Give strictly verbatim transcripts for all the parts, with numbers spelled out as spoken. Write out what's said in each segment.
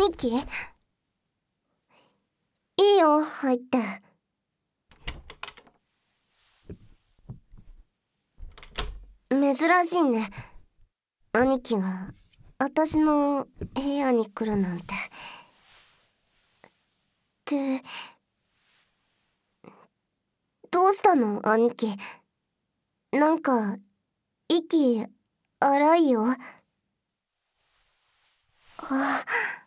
兄貴、いいよ入って。珍しいね、兄貴が私の部屋に来るなんて。ってどうしたの兄貴、なんか息荒いよ。あ、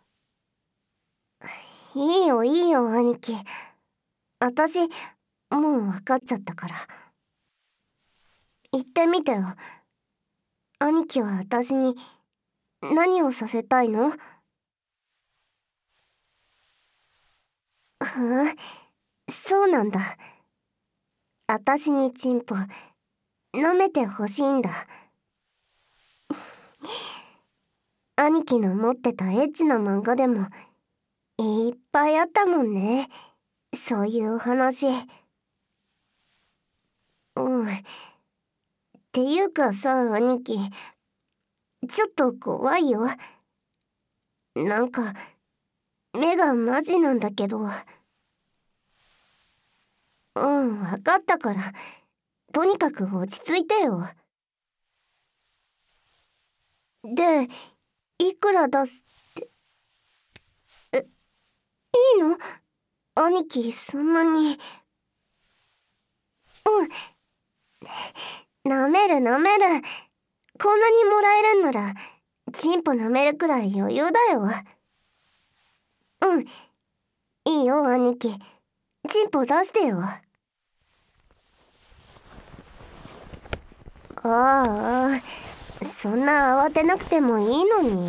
いいよいいよ兄貴、私もう分かっちゃったから。言ってみてよ、兄貴は私に何をさせたいの？ふん、そうなんだ。私にチンポ舐めてほしいんだ。兄貴の持ってたエッチな漫画でもいっぱいあったもんね、そういう話。うん。っていうかさ兄貴、ちょっと怖いよ。なんか目がマジなんだけど。うん、分かったから、とにかく落ち着いてよ。で、いくら出すって。え、いいの？兄貴、そんなに。うん、舐める舐める。こんなにもらえるんならチンポ舐めるくらい余裕だよ。うん、いいよ兄貴、チンポ出してよ。ああ、そんな慌てなくてもいいのに。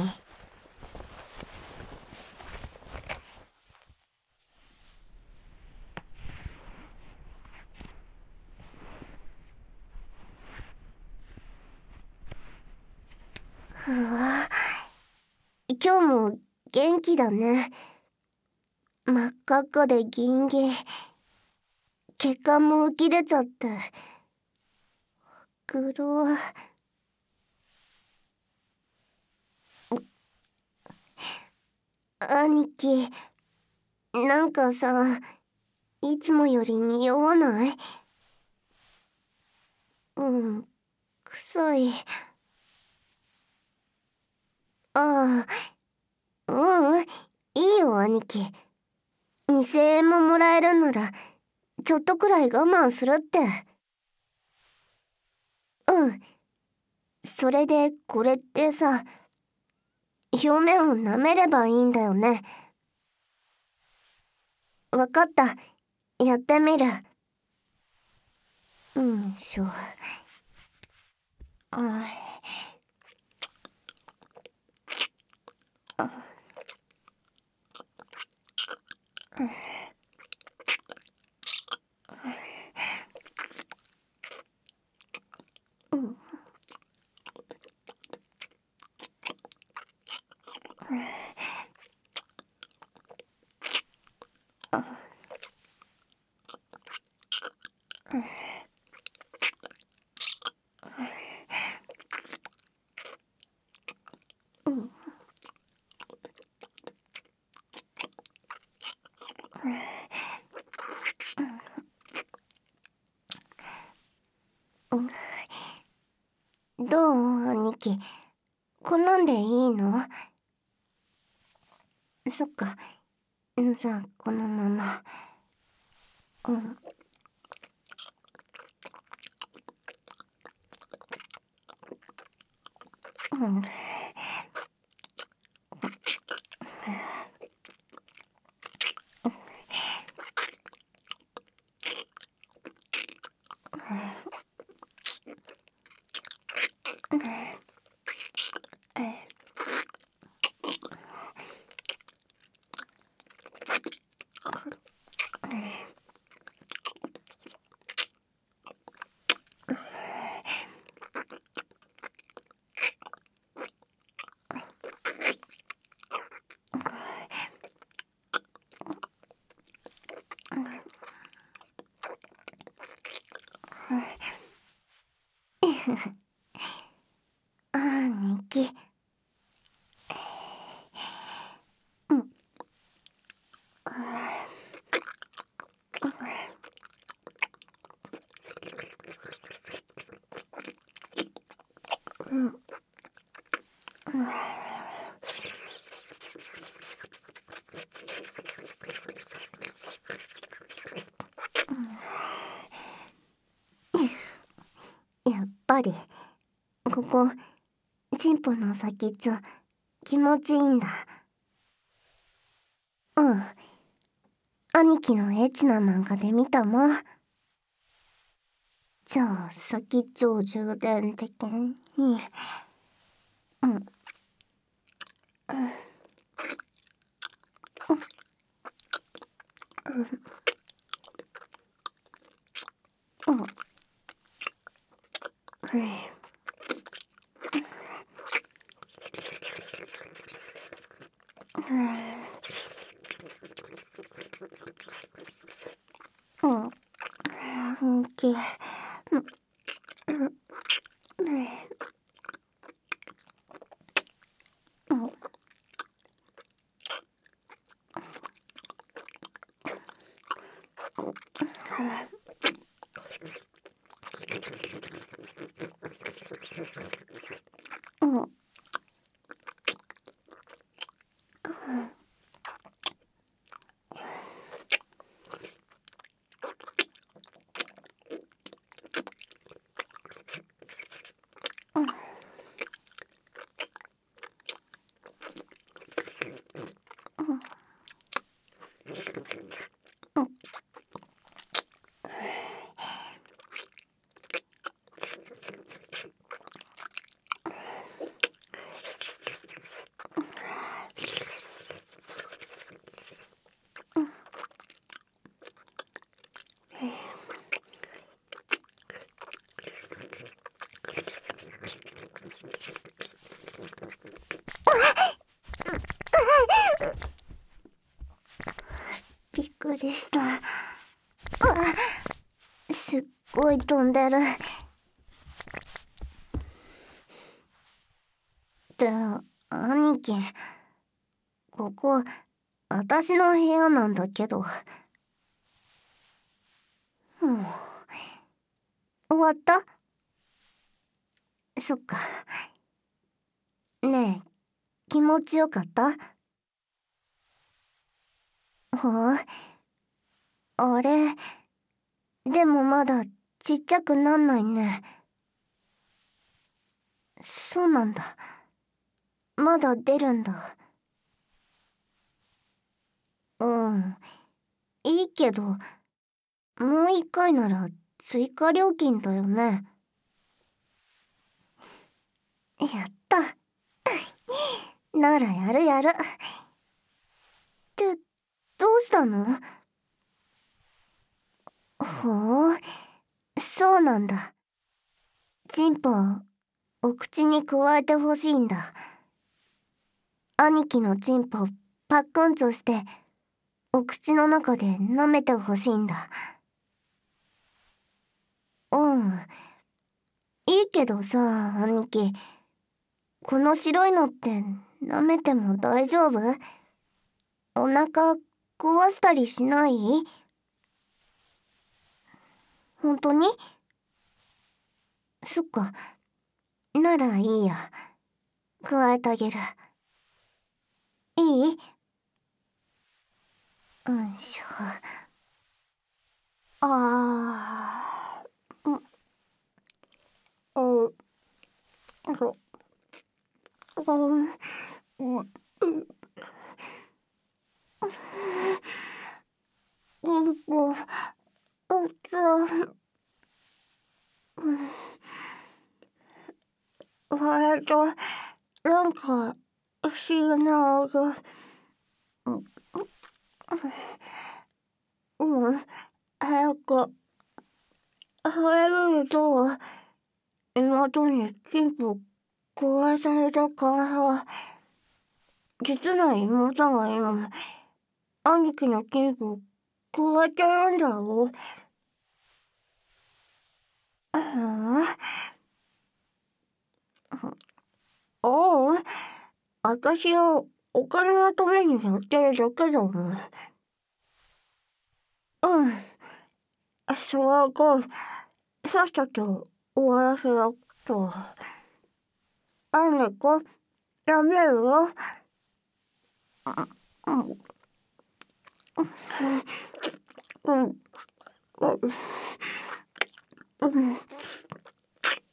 うわ、今日も元気だね。真っ赤っかでギンギン、血管も浮き出ちゃってグロ。兄貴、なんかさ、いつもより匂わない？うん、臭い。ああ、ううん、いいよ兄貴。にせんえんももらえるならちょっとくらい我慢するって。うん、それでこれってさ、表面を舐めればいいんだよね。わかった、やってみる。うんしょ。ああ、うん、うん、どう兄貴、こんなんでいいの？そっか、じゃあこのまま。うん、うん、兄貴。うん、 やっぱりここチンポの先っちょ気持ちいいんだ。うん、兄貴のエッチな漫画で見たもん。じゃあ先っちょを充電的にうんうんうんうんうん、うん、け、うん、うん、うん、うん、びっくりした。すっごい飛んでる。で、兄貴、ここ私の部屋なんだけど。うん、終わった？そっか。ねえ、気持ちよかった？ほう、あれ、でもまだちっちゃくなんないね。そうなんだ。まだ出るんだ。うん、いいけど、もう一回なら追加料金だよね。やった。ならやるやる。って、どうしたの？ほう、そうなんだ。チンポをお口にくわえてほしいんだ。兄貴のチンポパックンチョしてお口の中で舐めてほしいんだ。うん、いいけどさ、兄貴、この白いのって舐めても大丈夫？お腹壊したりしない？本当に？そっか、ならいいや。加えてあげる。いい？うんしょ。あー、うん、うん、そう、うん、うん、うん、うん、うん、割と、なんか、不思議な音。うん、うん、早く、入ると、妹にチンポ壊されたから、実の妹が今、兄貴のチンポ加えてるんだろ？うん、おう、私はお金のためにやってるだけだもん。うん、それが、さっさと終わらせようと。あんねこ、やめるよ。うん、うん、うん、うん、うん。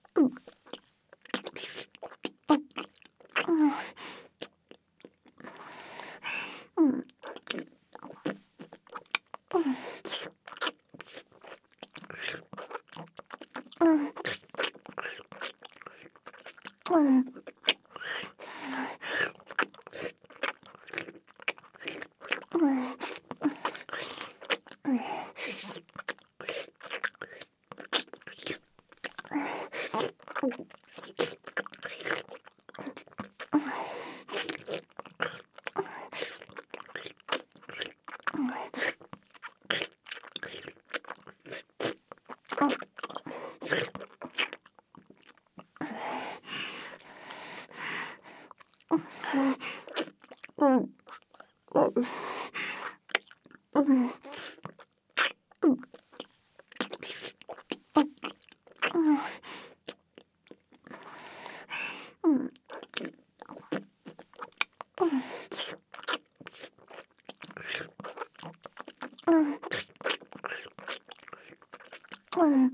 うん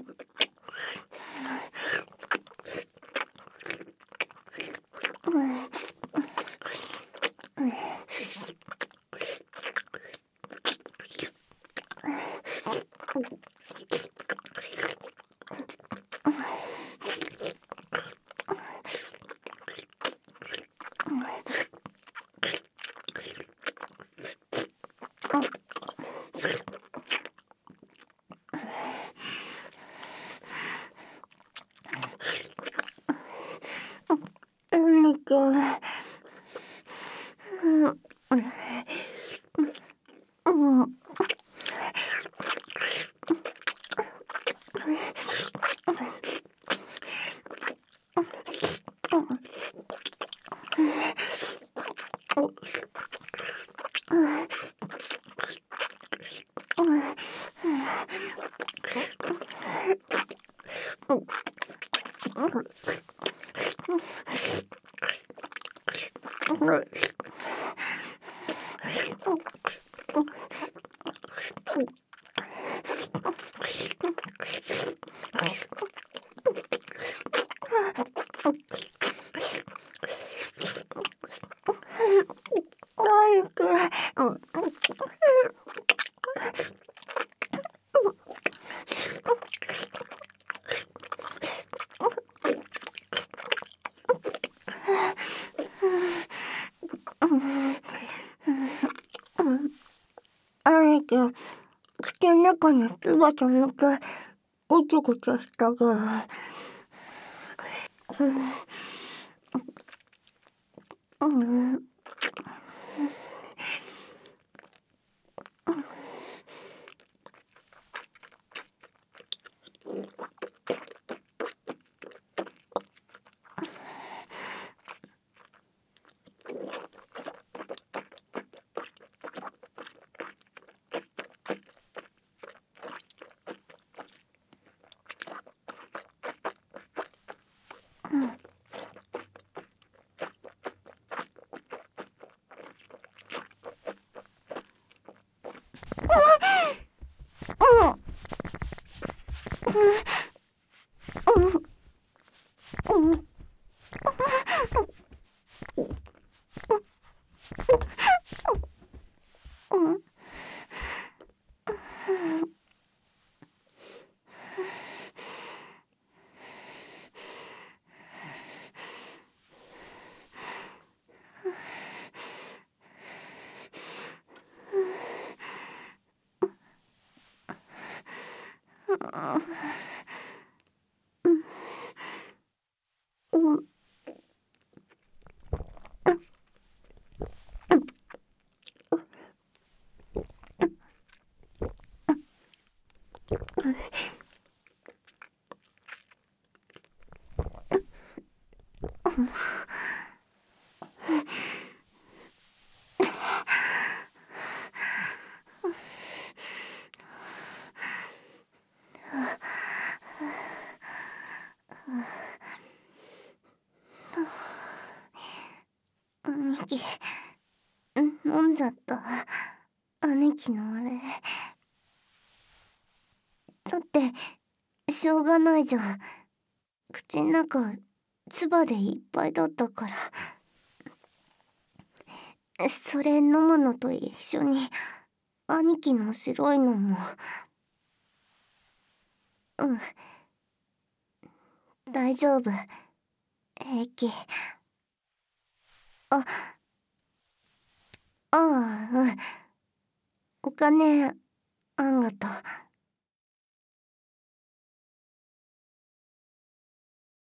兄貴、うんうん兄貴、兄貴、口の中の唾と抜け、ぐちゃぐちゃしたから。うん、うん、うん、うん。兄貴、飲んじゃった。兄貴のあれ。だって、しょうがないじゃん。口ん中、唾でいっぱいだったから。それ飲むのと一緒に、兄貴の白いのも。うん。大丈夫。平気。あ、ああ、うん。お金、あんがと。